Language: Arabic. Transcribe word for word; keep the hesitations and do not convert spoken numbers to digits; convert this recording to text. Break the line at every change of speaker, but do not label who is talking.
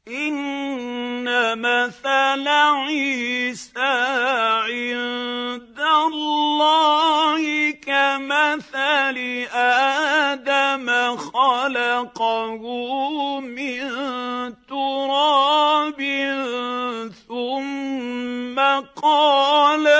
إن مثل عيسى عند الله كمثل آدم خلقه من تراب ثم قال